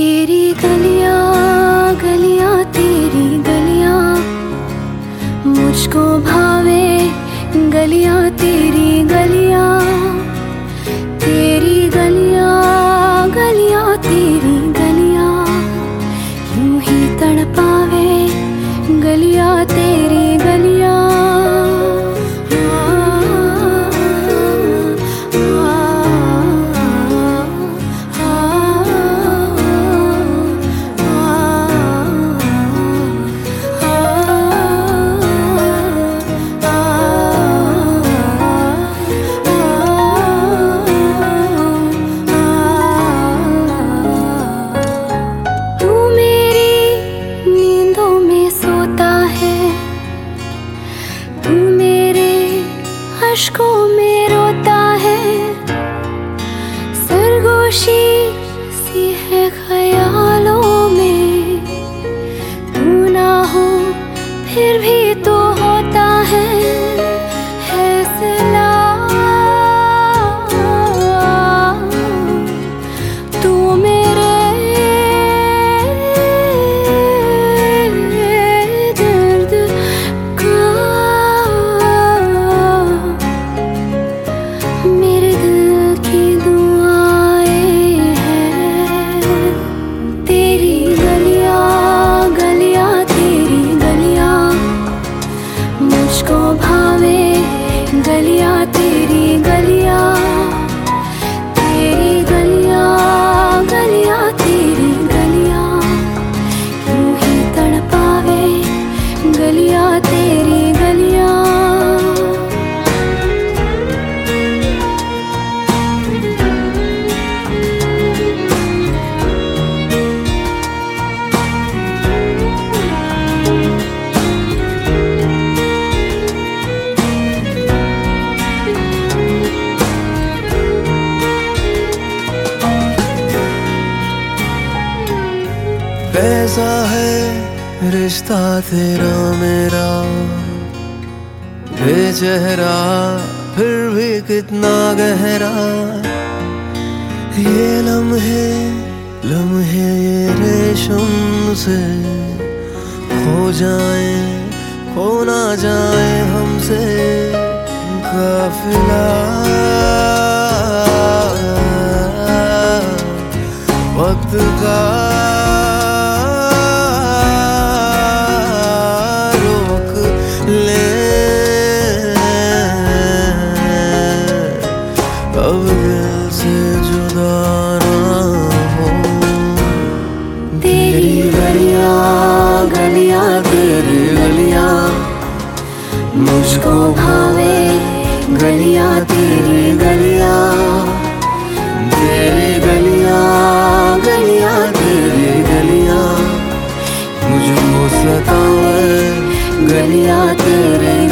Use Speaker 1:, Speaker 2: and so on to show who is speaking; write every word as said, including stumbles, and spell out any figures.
Speaker 1: तेरी गलियां गलियां तेरी गलियां मुझको भावे, गलियां तेरी गलियां तेरी गलियां गलियां तेरी गलियां यूं ही तड़पावे, गलियां तेरी गलियां। अश्कों में रोता है, सरगोशी सी है ख्यालों में, तू ना हो फिर भी तो होता है फैसला। तू मेरे दर्द का, मेरे दिल की दुआएं हैं। तेरी गलियां गलियां तेरी गलियां मुझको भावे, गलियां तेरी गलियां तेरी गलियां गलियां तेरी गलियां यूं ही तड़पावे, गलियां तेरी गलियां।
Speaker 2: कैसा है रिश्ता तेरा मेरा, बेचेहरा फिर भी कितना गहरा। ये लम्हे लम्हे ये रेशम से खो जाए, खो ना जाए हमसे काफिला। वक्त का अब दिल से जुदा ना हो।
Speaker 1: तेरी गलियां गलियां तेरी गलियां मुझको भावे, गलियां तेरी गलियां
Speaker 2: तेरी गलियां गलियां तेरी गलियां मुझको सतावे,
Speaker 1: गलियां तेरी